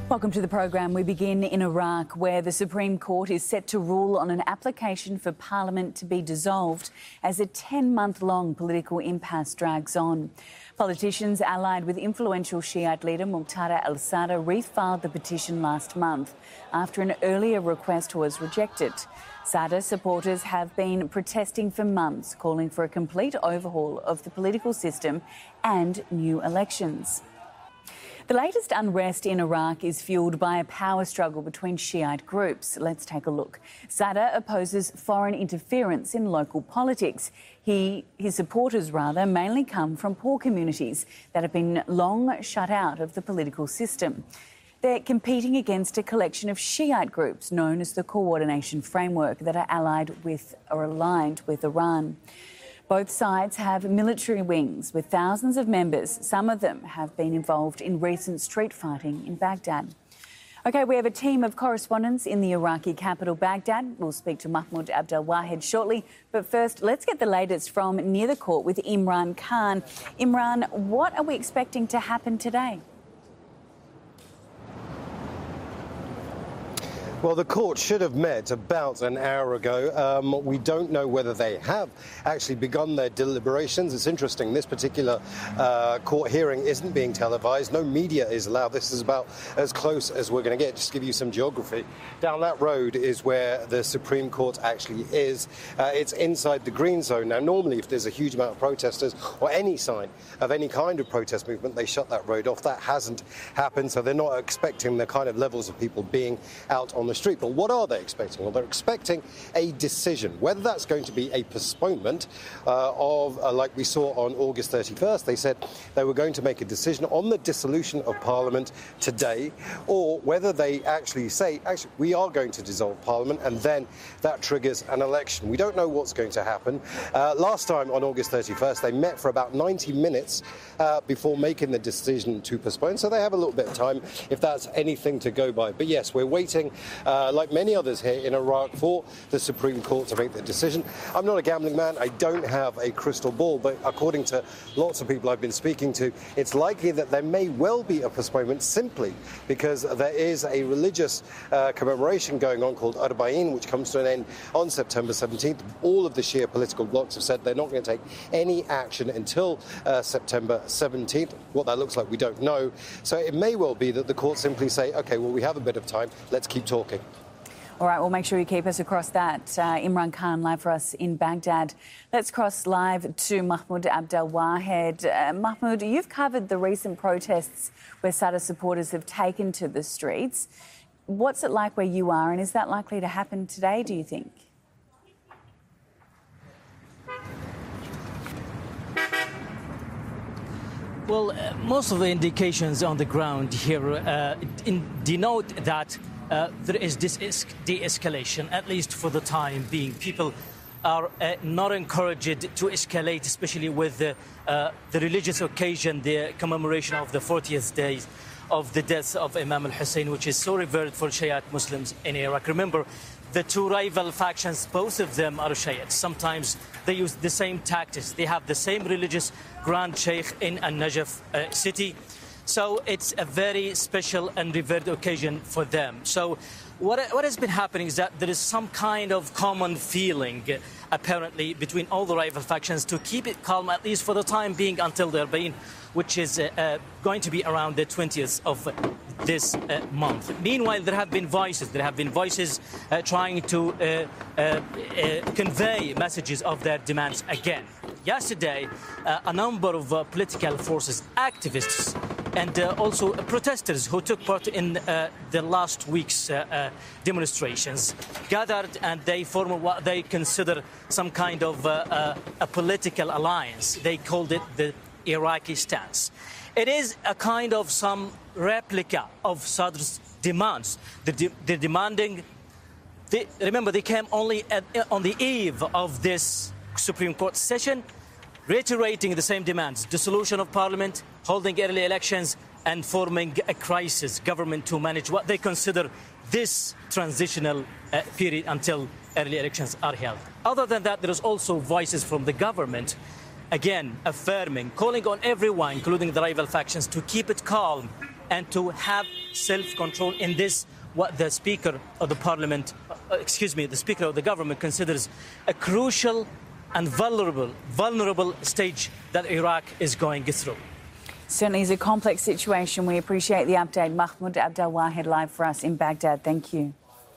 Welcome to the program. We begin in Iraq, where the Supreme Court is set to rule on an application for Parliament to be dissolved as a 10-month-long political impasse drags on. Politicians allied with influential Shiite leader Muqtada al-Sadr refiled the petition last month after an earlier request was rejected. Sadr supporters have been protesting for months, calling for a complete overhaul of the political system and new elections. The latest unrest in Iraq is fuelled by a power struggle between Shiite groups. Let's take a look. Sadr opposes foreign interference in local politics. His supporters, mainly come from poor communities that have been long shut out of the political system. They're competing against a collection of Shiite groups known as the Coordination Framework that are allied with or aligned with Iran. Both sides have military wings with thousands of members. Some of them have been involved in recent street fighting in Baghdad. OK, we have a team of correspondents in the Iraqi capital, Baghdad. We'll speak to Mahmoud Abdel Wahed shortly. But first, let's get the latest from near the court with Imran Khan. Imran, what are we expecting to happen today? Well, the court should have met about an hour ago. We don't know whether they have actually begun their deliberations. It's interesting, this particular court hearing isn't being televised. No media is allowed. This is about as close as we're going to get. Just to give you some geography. Down that road is where the Supreme Court actually is. It's inside the green zone. Now, normally, if there's a huge amount of protesters or any sign of any kind of protest movement, they shut that road off. That hasn't happened, so they're not expecting the kind of levels of people being out on the street. But what are they expecting? Well, they're expecting a decision. Whether that's going to be a postponement like we saw on August 31st, they said they were going to make a decision on the dissolution of Parliament today, or whether they actually say, we are going to dissolve Parliament, and then that triggers an election. We don't know what's going to happen. Last time on August 31st, they met for about 90 minutes before making the decision to postpone, so they have a little bit of time if that's anything to go by. But yes, we're waiting like many others here in Iraq, for the Supreme Court to make the decision. I'm not a gambling man. I don't have a crystal ball, but according to lots of people I've been speaking to, it's likely that there may well be a postponement simply because there is a religious commemoration going on called Arba'in, which comes to an end on September 17th. All of the Shia political blocs have said they're not going to take any action until September 17th. What that looks like, we don't know. So it may well be that the court simply say, OK, well, we have a bit of time. Let's keep talking. All right, well, make sure you keep us across that. Imran Khan, live for us in Baghdad. Let's cross live to Mahmoud Abdel Wahed. Mahmoud, you've covered the recent protests where Sadr supporters have taken to the streets. What's it like where you are, and is that likely to happen today, do you think? Well, most of the indications on the ground here denote that there is this de-escalation, at least for the time being. People are not encouraged to escalate, especially with the religious occasion, the commemoration of the 40th days of the death of Imam al-Hussein, which is so revered for Shiite Muslims in Iraq. Remember, the two rival factions, both of them are Shiite. Sometimes they use the same tactics. They have the same religious Grand Sheikh in Al-Najaf city. So it's a very special and revered occasion for them. So what has been happening is that there is some kind of common feeling, apparently, between all the rival factions to keep it calm, at least for the time being, until the Arba'in, which is going to be around the 20th of this month. Meanwhile, there have been voices. Trying to convey messages of their demands again. Yesterday, a number of political forces, activists, and also protesters who took part in the last week's demonstrations gathered, and they formed what they consider some kind of a political alliance. They called it the Iraqi stance. It is a kind of some replica of Sadr's demands. They're demanding. Remember, they came only on the eve of this Supreme Court session, reiterating the same demands: dissolution of Parliament, holding early elections, and forming a crisis government to manage what they consider this transitional period until early elections are held. Other than that, there is also voices from the government, again, affirming, calling on everyone, including the rival factions, to keep it calm and to have self-control in this, what the Speaker of the Parliament, the Speaker of the government considers a crucial and vulnerable stage that Iraq is going through. Certainly is a complex situation. We appreciate the update. Mahmoud Abdelwahed live for us in Baghdad. Thank you.